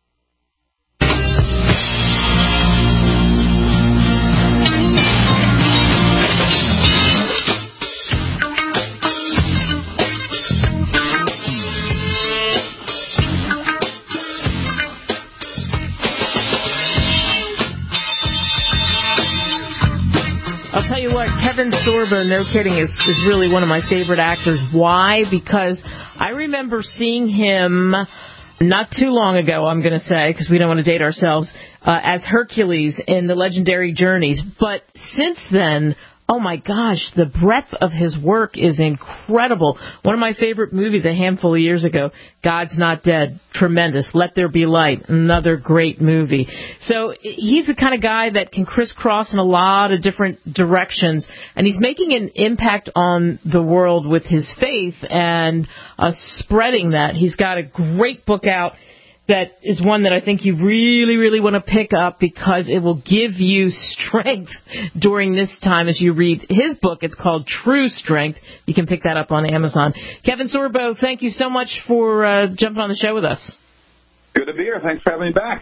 Speaker 4: I'll tell you what, Kevin Sorbo, no kidding, is, is really one of my favorite actors. Why? Because I remember seeing him not too long ago, I'm going to say, because we don't want to date ourselves, uh, as Hercules in The Legendary Journeys. But since then, oh my gosh, the breadth of his work is incredible. One of my favorite movies a handful of years ago, God's Not Dead, tremendous. Let There Be Light, another great movie. So he's the kind of guy that can crisscross in a lot of different directions, and he's making an impact on the world with his faith and uh, spreading that. He's got a great book out that is one that I think you really, really want to pick up because it will give you strength during this time as you read his book. It's called True Strength. You can pick that up on Amazon. Kevin Sorbo, thank you so much for uh, jumping on the show with us.
Speaker 24: Good to be here. Thanks for having me back.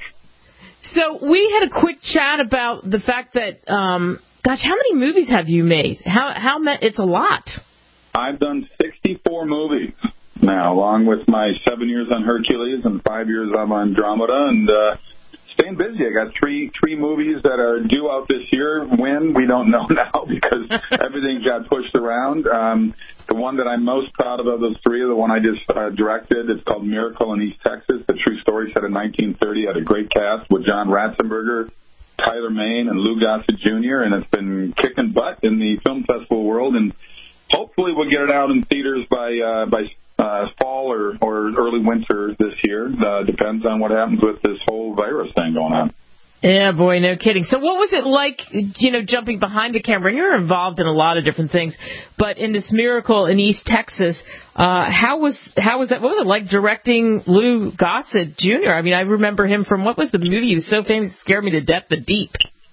Speaker 4: So we had a quick chat about the fact that, um, gosh, how many movies have you made? How, how ma- It's a lot.
Speaker 24: I've done sixty-four movies now, along with my seven years on Hercules and five years on Andromeda, and uh, staying busy. I got three three movies that are due out this year. When? We don't know now because everything got pushed around. Um, the one that I'm most proud of of those three, the one I just uh, directed, it's called Miracle in East Texas, the true story set in nineteen thirty. Had a great cast with John Ratzenberger, Tyler Mane, and Lou Gossett Junior, and it's been kicking butt in the film festival world, and hopefully we'll get it out in theaters by uh, by Uh, fall or, or early winter this year. Uh, depends on what happens with this whole virus thing going on.
Speaker 4: Yeah, boy, no kidding. So what was it like, you know, jumping behind the camera? And you're involved in a lot of different things, but in this Miracle in East Texas, uh, how was how was that? What was it like directing Lou Gossett Junior? I mean, I remember him from, what was the movie? He was so famous, it scared me to death, The Deep.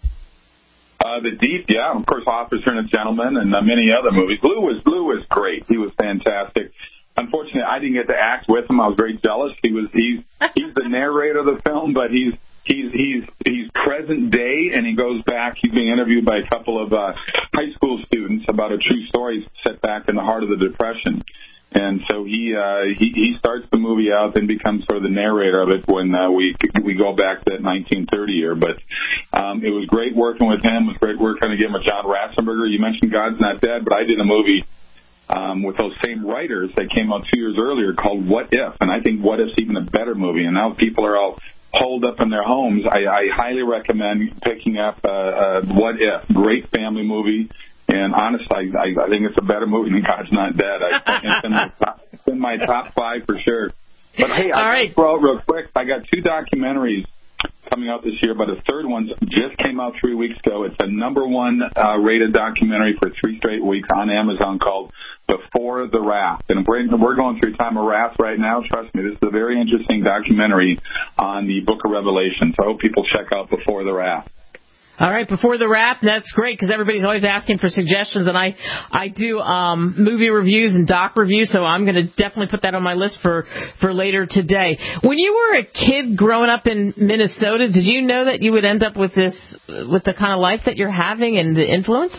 Speaker 24: Uh, the Deep, yeah, of course, Officer and a Gentleman, and uh, many other movies. Lou was Lou was great. He was fantastic. Unfortunately, I didn't get to act with him. I was very jealous. He was he's he's the narrator of the film, but he's he's he's he's present day, and he goes back. He's being interviewed by a couple of uh, high school students about a true story set back in the heart of the Depression. And so he uh, he he starts the movie out, then becomes sort of the narrator of it when uh, we we go back to that nineteen thirty year. But um, it was great working with him. It was great working again with John Ratzenberger. You mentioned God's Not Dead, but I did a movie um, with those same writers that came out two years earlier called What If, and I think What If's even a better movie. And now people are all holed up in their homes. I, I highly recommend picking up uh, uh, What If. Great family movie. And honestly, I, I think it's a better movie than God's Not Dead. I, it's, in my top, it's in my top five for sure. But hey, I
Speaker 4: right.
Speaker 24: got to throw out real quick. I got two documentaries coming out this year, but a third one just came out three weeks ago. It's a number one uh, rated documentary for three straight weeks on Amazon called Before the Wrath. And we're, we're going through a time of wrath right now. Trust me, this is a very interesting documentary on the Book of Revelation. So I hope people check out Before the Wrath.
Speaker 4: All right, Before the Wrap, that's great because everybody's always asking for suggestions, and I I do um, movie reviews and doc reviews, so I'm going to definitely put that on my list for, for later today. When you were a kid growing up in Minnesota, did you know that you would end up with this, with the kind of life that you're having and the influence?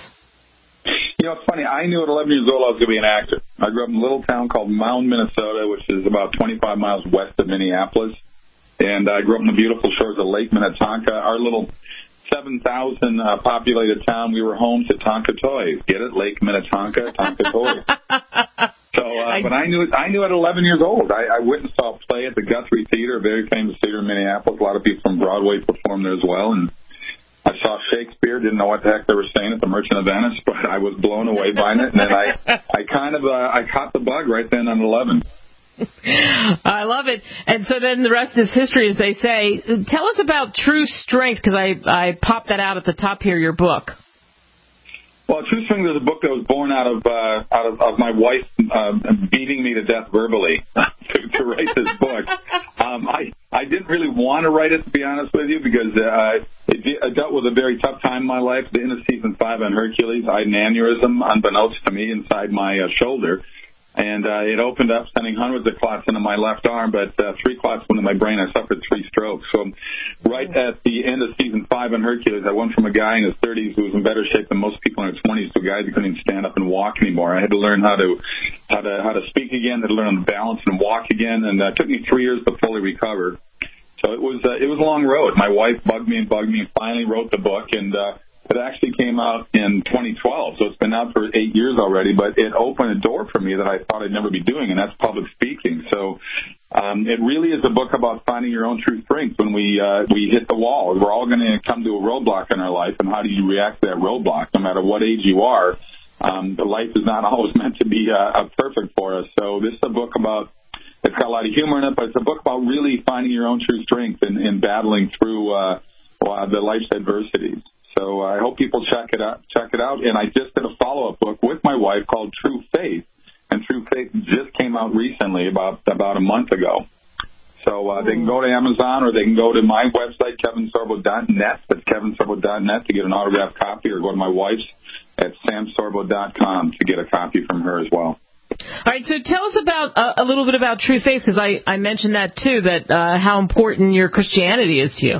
Speaker 24: You know, it's funny. I knew at eleven years old I was going to be an actor. I grew up in a little town called Mound, Minnesota, which is about twenty-five miles west of Minneapolis, and I grew up in the beautiful shores of Lake Minnetonka. Our little seven thousand uh, populated town, we were home to Tonka Toys. Get it? Lake Minnetonka, Tonka Toys. So, uh, but I knew it, I knew at eleven years old. I, I went and saw a play at the Guthrie Theater, a very famous theater in Minneapolis. A lot of people from Broadway performed there as well. And I saw Shakespeare, didn't know what the heck they were saying at the Merchant of Venice, but I was blown away by it. And then I, I kind of, uh, I caught the bug right then at eleven.
Speaker 4: I love it. And so then the rest is history, as they say. Tell us about True Strength, because I, I popped that out at the top here, your book.
Speaker 24: Well, True Strength is a book that was born out of uh, out of, of my wife uh, beating me to death verbally to, to write this book. Um, I I didn't really want to write it, to be honest with you, because uh, it, it dealt with a very tough time in my life. At the end of season five on Hercules, I had an aneurysm, unbeknownst to me, inside my uh, shoulder. And uh, it opened up, sending hundreds of clots into my left arm, but uh, three clots went into my brain. I suffered three strokes. So right at the end of season five on Hercules, I went from a guy in his thirties who was in better shape than most people in their twenties to a guy who couldn't even stand up and walk anymore. I had to learn how to how to how to speak again, had to learn how to balance and walk again, and uh, it took me three years to fully recover. So it was uh, it was a long road. My wife bugged me and bugged me and finally wrote the book, and uh, it actually came out in twenty twelve, so it's been out for eight years already, but it opened a door for me that I thought I'd never be doing, and that's public speaking. So um, it really is a book about finding your own true strength when we uh, we hit the wall. We're all going to come to a roadblock in our life, and how do you react to that roadblock? No matter what age you are, um, the life is not always meant to be uh, perfect for us. So this is a book about, it's got a lot of humor in it, but it's a book about really finding your own true strength and, and battling through uh, uh, the life's adversities. So I hope people check it out. Check it out. And I just did a follow-up book with my wife called True Faith, and True Faith just came out recently, about about a month ago. So uh, they can go to Amazon, or they can go to my website, kevin sorbo dot net. That's kevin sorbo dot net to get an autographed copy, or go to my wife's at sam sorbo dot com to get a copy from her as well.
Speaker 4: All right, so tell us about uh, a little bit about True Faith, because I, I mentioned that too, that uh, how important your Christianity is to you.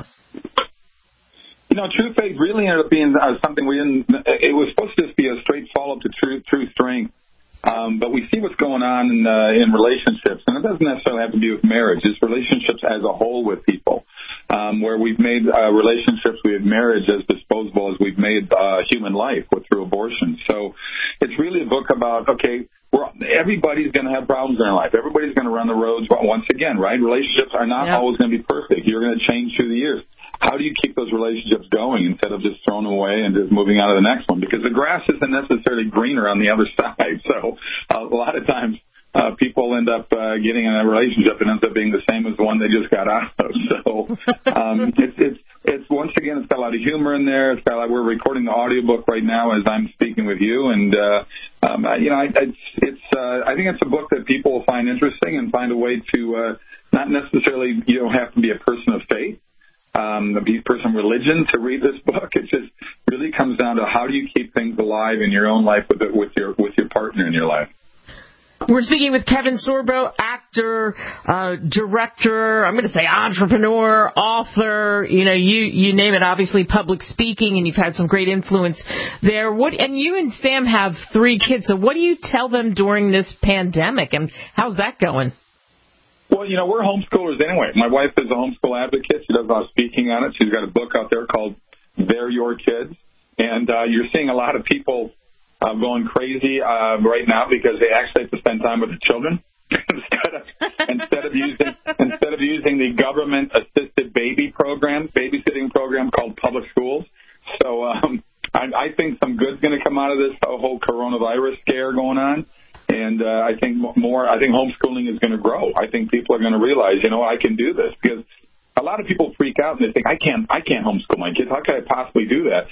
Speaker 24: You know, True Faith really ended up being uh, something we didn't, it was supposed to just be a straight follow-up to True, true Strength. Um, but we see what's going on in, uh, in relationships, and it doesn't necessarily have to do with marriage. It's relationships as a whole with people, um, where we've made uh, relationships, we have marriage as disposable as we've made uh, human life with through abortion. So it's really a book about, okay, we're, everybody's going to have problems in their life. Everybody's going to run the roads once again, right? Relationships are not yeah. always going to be perfect. You're going to change through the years. How do you keep those relationships going instead of just throwing them away and just moving on to the next one? Because the grass isn't necessarily greener on the other side. So uh, a lot of times uh, people end up uh, getting in a relationship and ends up being the same as the one they just got out of. So um, it's, it's it's once again, it's got a lot of humor in there. It's got like, we're recording the audiobook right now as I'm speaking with you, and uh, um, you know, I, it's it's uh, I think it's a book that people will find interesting and find a way to uh, not necessarily you don't have to be a person of faith, um, be a person of religion to read this book. It just really comes down to how do you keep things alive in your own life with it, with your with your partner in your life.
Speaker 4: We're speaking with Kevin Sorbo, actor, uh, director, I'm going to say entrepreneur, author, you know, you, you name it, obviously public speaking, and you've had some great influence there. What, and you and Sam have three kids, so what do you tell them during this pandemic, and how's that going?
Speaker 24: Well, you know, we're homeschoolers anyway. My wife is a homeschool advocate. She does a lot of speaking on it. She's got a book out there called They're Your Kids, and uh, you're seeing a lot of people Uh, going crazy uh, right now because they actually have to spend time with the children instead of instead of using instead of using the government-assisted baby program, babysitting program called public schools. So um, I, I think some good's going to come out of this whole coronavirus scare going on, and uh, I think more. I think homeschooling is going to grow. I think people are going to realize, you know, I can do this because a lot of people freak out and they think I can't I can't homeschool my kids. How could I possibly do that?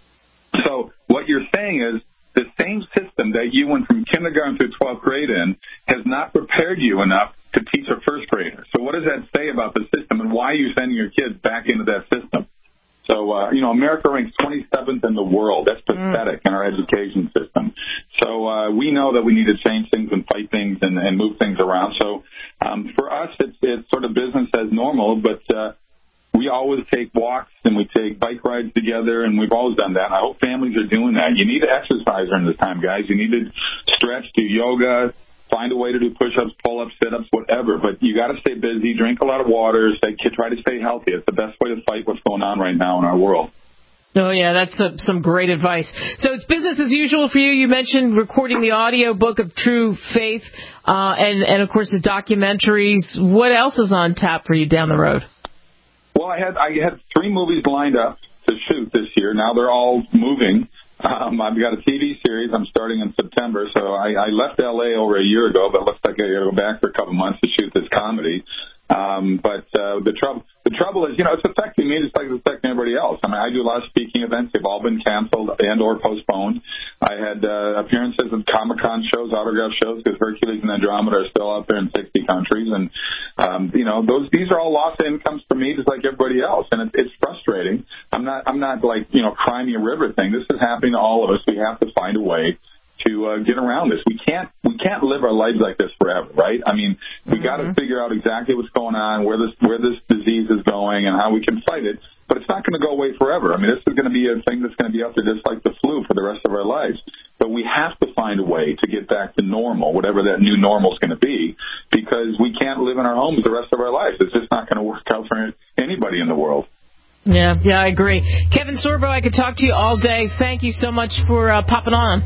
Speaker 24: So what you're saying is, the same system that you went from kindergarten through twelfth grade in has not prepared you enough to teach a first grader. So what does that say about the system, and why are you sending your kids back into that system? So, uh, you know, America ranks twenty-seventh in the world. That's pathetic mm. in our education system. So uh, we know that we need to change things and fight things and, and move things around. So um, for us, it's, it's sort of business as normal, but uh, we always take walks and we take bike rides together, and we've always done that. I hope families are doing that. You need to exercise during this time, guys. You need to stretch, do yoga, find a way to do push-ups, pull-ups, sit-ups, whatever. But you got to stay busy, drink a lot of water, stay, try to stay healthy. It's the best way to fight what's going on right now in our world.
Speaker 4: Oh, yeah, that's uh, some great advice. So it's business as usual for you. You mentioned recording the audio book of True Faith uh, and, and, of course, the documentaries. What else is on tap for you down the road?
Speaker 24: Well, I had I had three movies lined up to shoot this year. Now they're all moving. Um, I've got a T V series I'm starting in September. So I, I left L A over a year ago, but it looks like I got to go back for a couple months to shoot this comedy. Um, but uh, the trouble the trouble is, you know, it's affecting me just like it's affecting everybody else. I mean, I do a lot of speaking events. They've all been canceled and or postponed. I had uh, appearances at Comic-Con shows, autograph shows, because Hercules and Andromeda are still out there in sixty countries. And, um, you know, those these are all lost incomes for me just like everybody else. And it, it's frustrating. I'm not, I'm not like, you know, cry me a river thing. This is happening to all of us. We have to find a way to uh, get around this. We can't we can't live our lives like this forever, right? I mean, we mm-hmm. got to figure out exactly what's going on, where this where this disease is going, and how we can fight it. But it's not going to go away forever. I mean, this is going to be a thing that's going to be out there just like the flu for the rest of our lives. But we have to find a way to get back to normal, whatever that new normal is going to be, because we can't live in our homes the rest of our lives. It's just not going to work out for anybody in the world.
Speaker 4: Yeah, yeah, I agree. Kevin Sorbo, I could talk to you all day. Thank you so much for uh, popping on.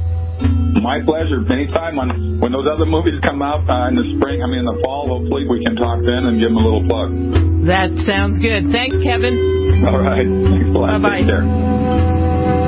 Speaker 24: My pleasure. Anytime when when those other movies come out uh, in the spring, I mean in the fall, hopefully we can talk then and give them a little plug.
Speaker 4: That sounds good. Thanks, Kevin.
Speaker 24: All right. Thanks a lot.
Speaker 4: Bye-bye.
Speaker 24: Take care.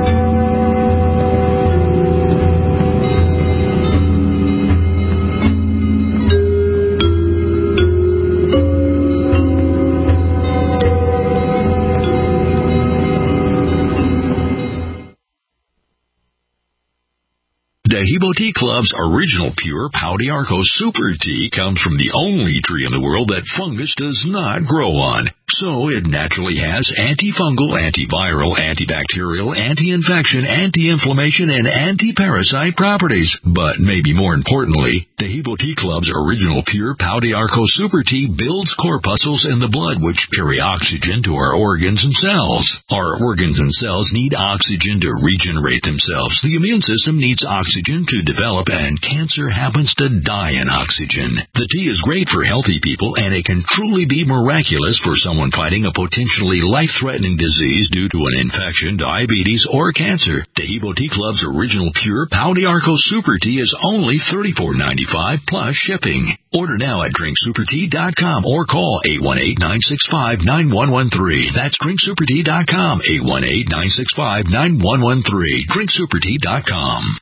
Speaker 6: Dehibo Tea Club's original pure Pau d'Arco Super Tea comes from the only tree in the world that fungus does not grow on. So it naturally has antifungal, antiviral, antibacterial, anti-infection, anti-inflammation, and anti-parasite properties. But maybe more importantly, Dehibo Tea Club's original pure Pau d'Arco Super Tea builds corpuscles in the blood which carry oxygen to our organs and cells. Our organs and cells need oxygen to regenerate themselves. The immune system needs oxygen to develop, and cancer happens to die in oxygen. The tea is great for healthy people, and it can truly be miraculous for someone fighting a potentially life-threatening disease due to an infection, diabetes, or cancer. Dehibo Tea Club's original pure Pau d'Arco Super Tea is only thirty-four ninety-five plus shipping. Order now at drink super tea dot com or call eight one eight, nine six five, nine one one three. That's drink super tea dot com, eight one eight, nine six five, nine one one three. drink super tea dot com.